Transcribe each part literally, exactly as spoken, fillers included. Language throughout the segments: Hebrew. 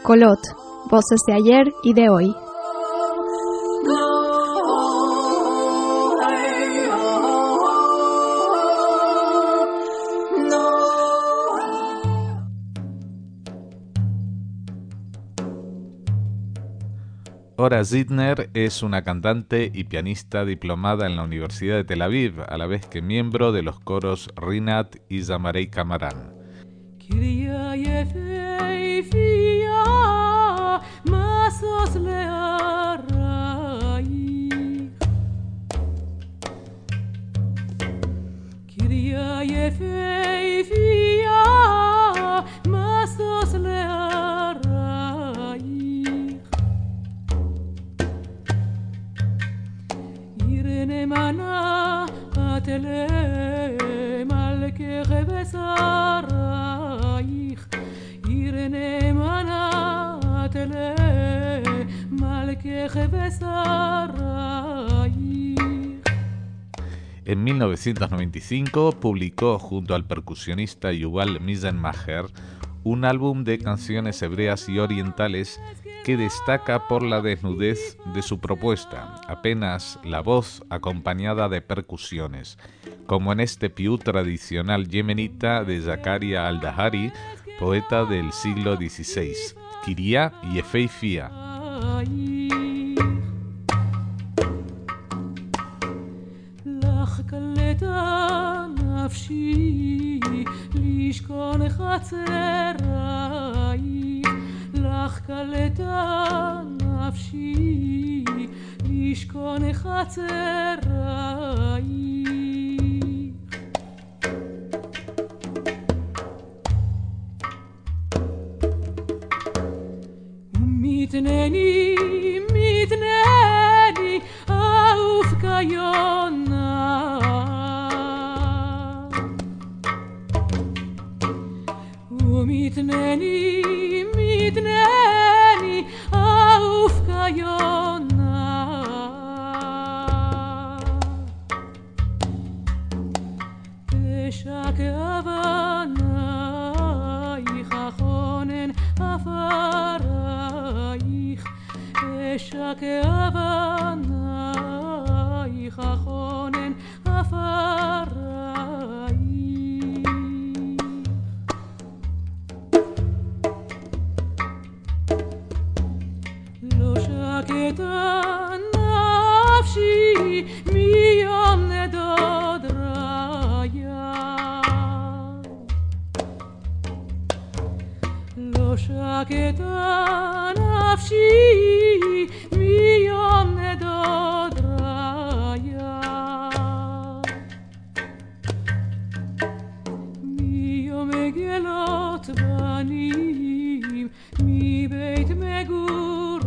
Kolot, voces de ayer y de hoy. Ora Zidner es una cantante y pianista diplomada en la Universidad de Tel Aviv, a la vez que miembro de los coros Rinat y Zamarei Kamaran. Mana atele malke besaraich irene mana atele malke besaraich. En mil novecientos noventa y cinco publicó junto al percusionista Yuval Mizenmacher un álbum de canciones hebreas y orientales que destaca por la desnudez de su propuesta, apenas la voz acompañada de percusiones, como en este piú tradicional yemenita de Zakaria al-Dahari, poeta del siglo dieciséis, Kiria Yefeifia. לך קלטה נפשי לשכון חצרייך. ומתנני מתנני אהוב כיונה ומתנני מתנני אהוב כיונה תשק אבנייך החונן עפרייך תשק אבנייך החונן עפרייך. שקטה נפשי מיום נדוד רעיה לא שקטה נפשי מיום נדוד רעיה מיום גלות בנים מבית מגור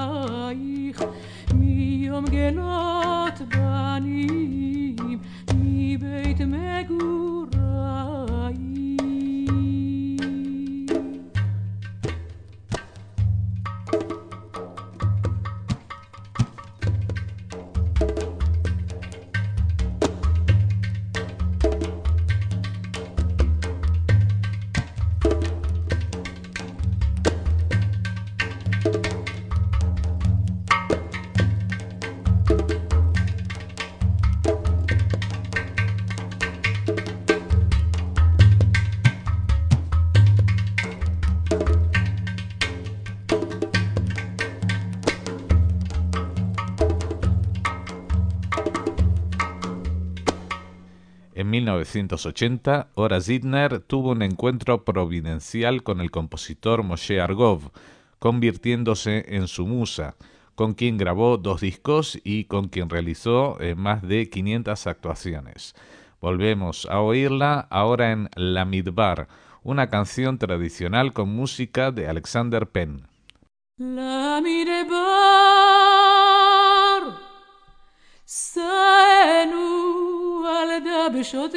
מיום גלות בנים מבית מגוריי. En mil novecientos ochenta, Ora Zidner tuvo un encuentro providencial con el compositor Moshe Argov, convirtiéndose en su musa, con quien grabó dos discos y con quien realizó eh, más de quinientas actuaciones. Volvemos a oírla ahora en La Midbar, una canción tradicional con música de Alexander Penn. La Midbar, Saenu על דבשות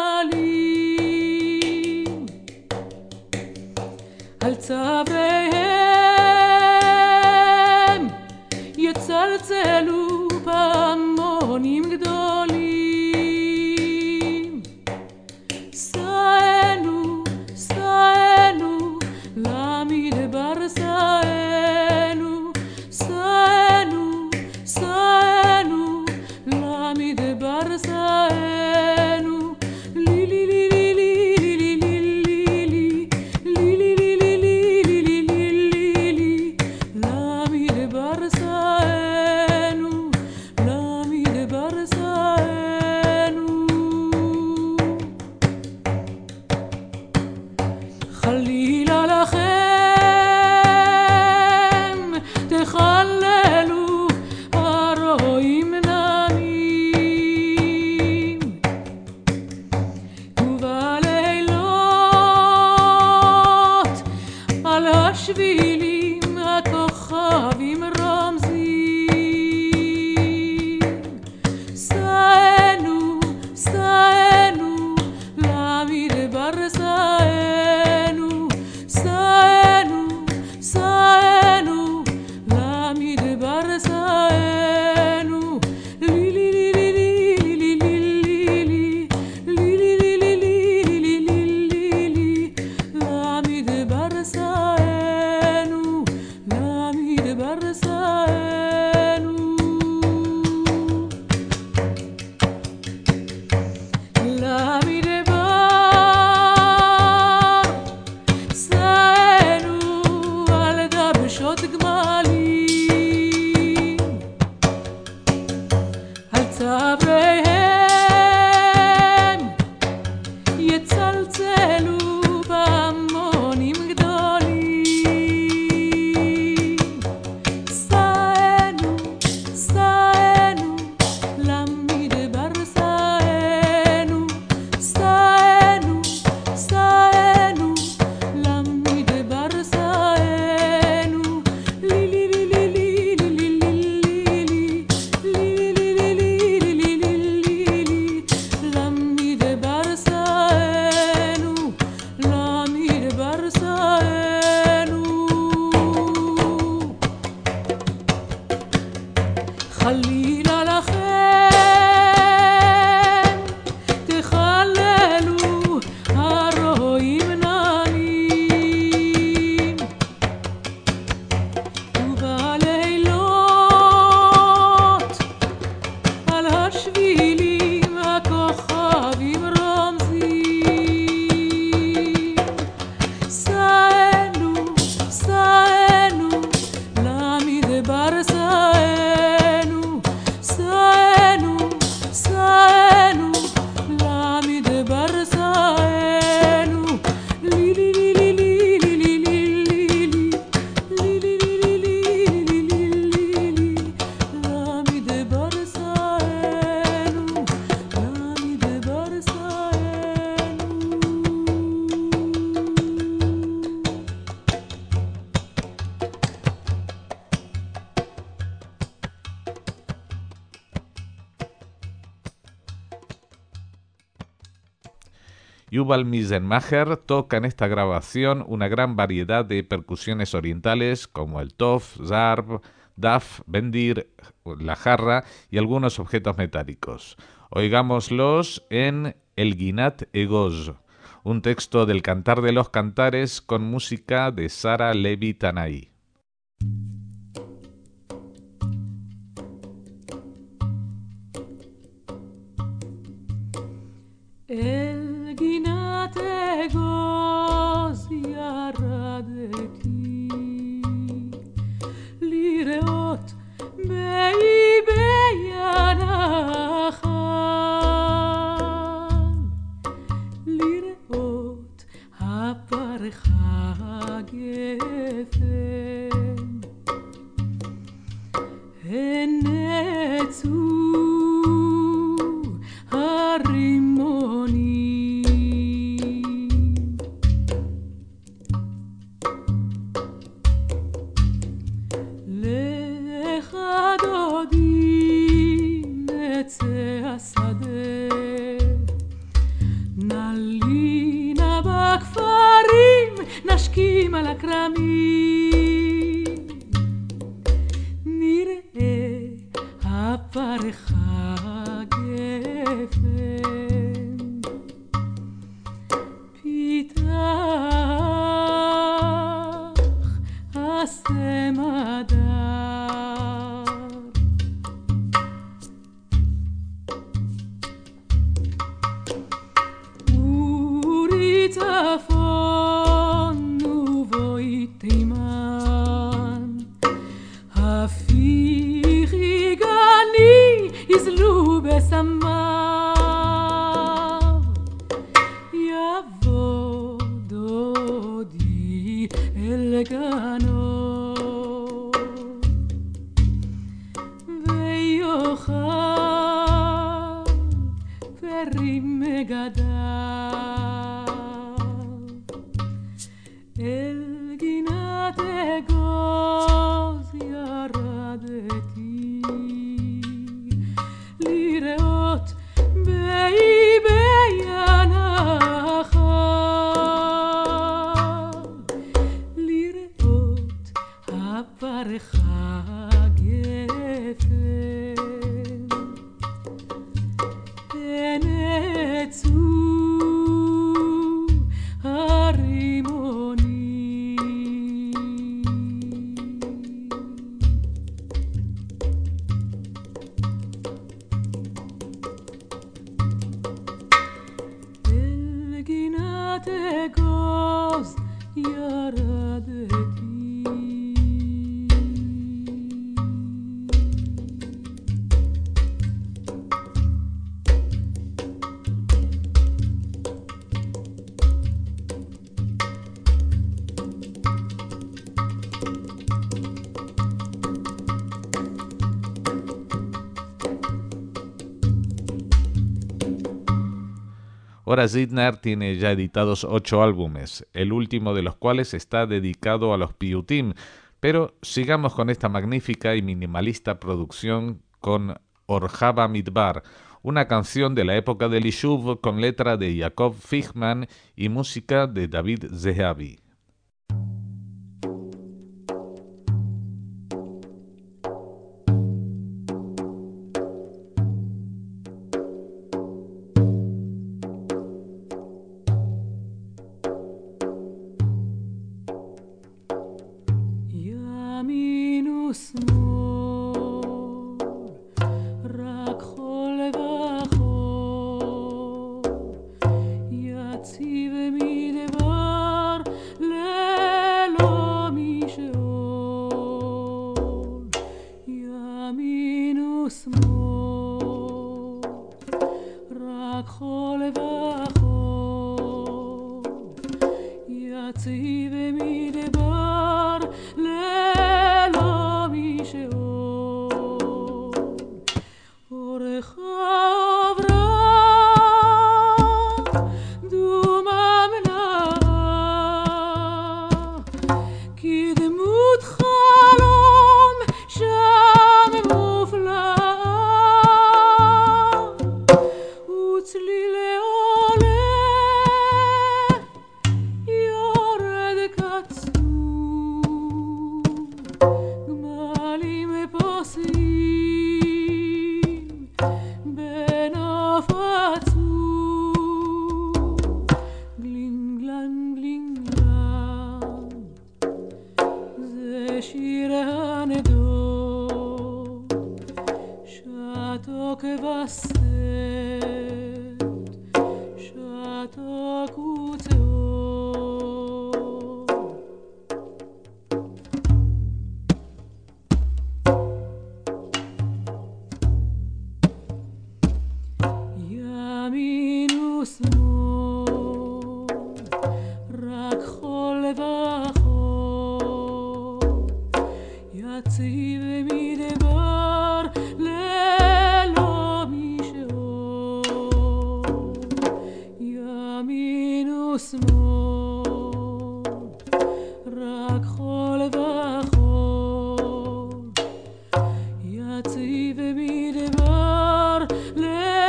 גמלים על צוואריהם יצלצלו פעמונים גדולים סענו סענו למדבר סענו חלילה לכם תחללו הרועים נמים ובלילות על השבילים הכוכבים רומזים סענו סענו למדבר סענו סענו סענו למדבר סענו לי לי לי לי לי לי לי לי לי לי לי למדבר סענו למדבר סענו למדבר סענו על דבשות גמלים על צוואריהם יצלצלו בהמונים גדולים סענו סענו למדבר סענו סענו סענו למדבר סענו לי לי לי לי לי לי לי לי לי למדבר סענו למדבר סענו חלילה לכם תחללו הרועים נמים ובלילות על השבילים הכוכבים רומזים סענו סענו למדבר סענו סענו סענו למדבר סענו לי לי לי לי לי לי לי לי לי למדבר סענו למדבר סענו Yuval Mizrahi toca en esta grabación una gran variedad de percusiones orientales como el tof, zarb, daf, bendir, la jarra y algunos objetos metálicos. Oigámoslos en El Ginat Egoz, un texto del Cantar de los Cantares con música de Sara Levi Tanai. אל גינת אגוז ירדתי לראות באיבי הנחל לראות הפרחה גפן הן נצאו הרימונים לך דודי נצא השדה נלינה בכפרים נשכים על הכרמים נראה הפרחה גפן פיתח השם הדר אורי צפון ובואי תימן בגנו ויוכל פרים מגדיו אל גינת אגוז ירדתי לראות באיבי הנחל לראות הפרחה גפן נצאו אגוז ירדתי Ora Zidner tiene ya editados ocho álbumes, el último de los cuales está dedicado a los piyutim, pero sigamos con esta magnífica y minimalista producción con Orjaba Midbar, una canción de la época del Ishuv con letra de Yaakov Fichman y música de David Zehavi.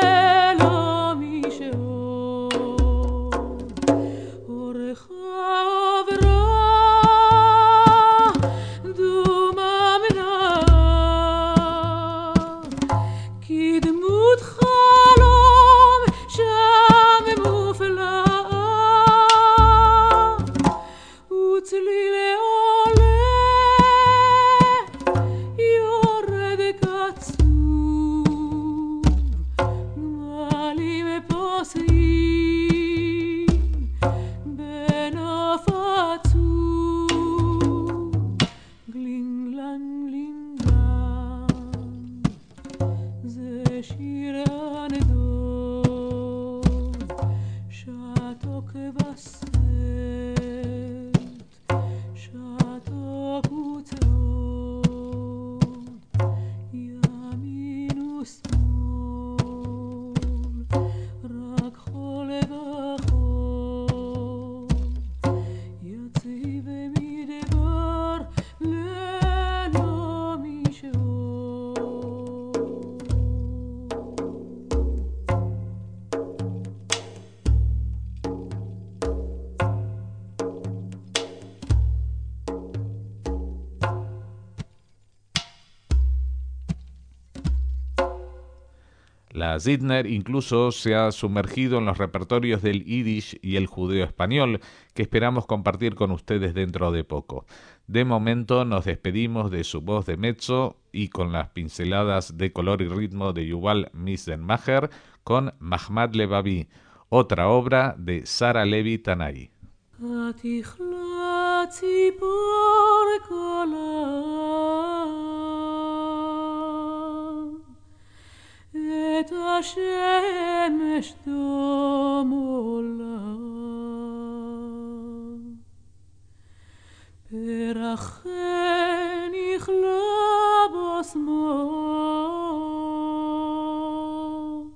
Oh La Zidner incluso se ha sumergido en los repertorios del yiddish y el judeo español, que esperamos compartir con ustedes dentro de poco. De momento nos despedimos de su voz de mezzo y con las pinceladas de color y ritmo de Yuval Mizdenmacher con Mahmad Levavi, otra obra de Sara Levi Tanai. את השמש דום עולה פרחן יכלה בשמאל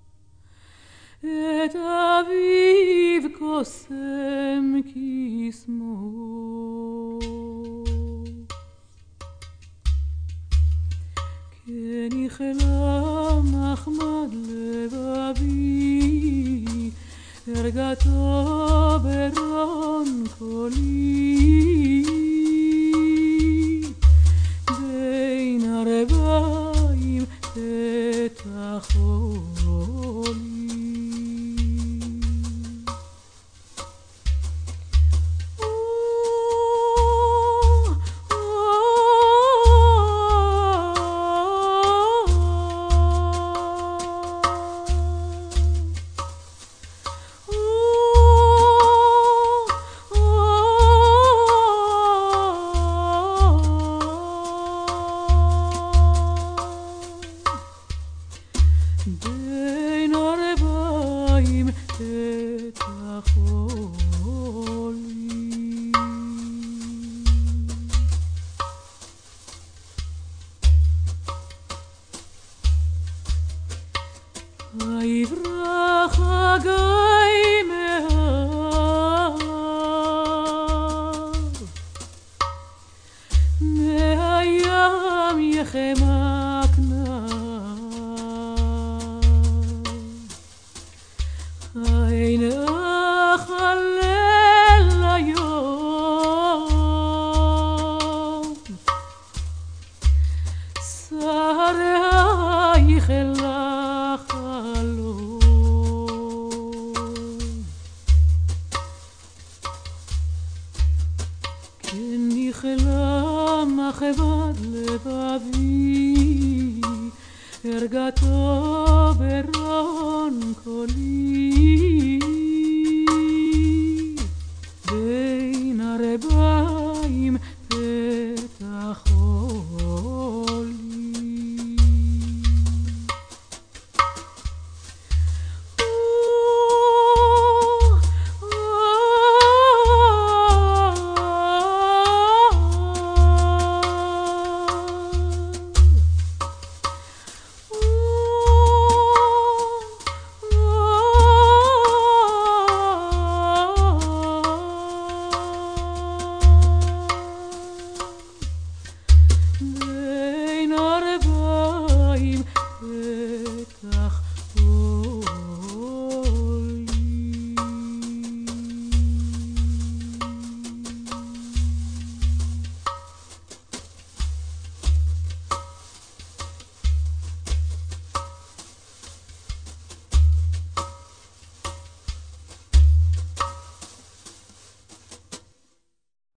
את אביב קוסם קסמו כן יכלה מחמד לבבי הרגתו ברון קולי בין הרבעים את החולי יברח הגיא מהר מהים יחמק נהר אין אכלל היום שרייך לך יכלה מחמד לבבי הרגתו ברון קולי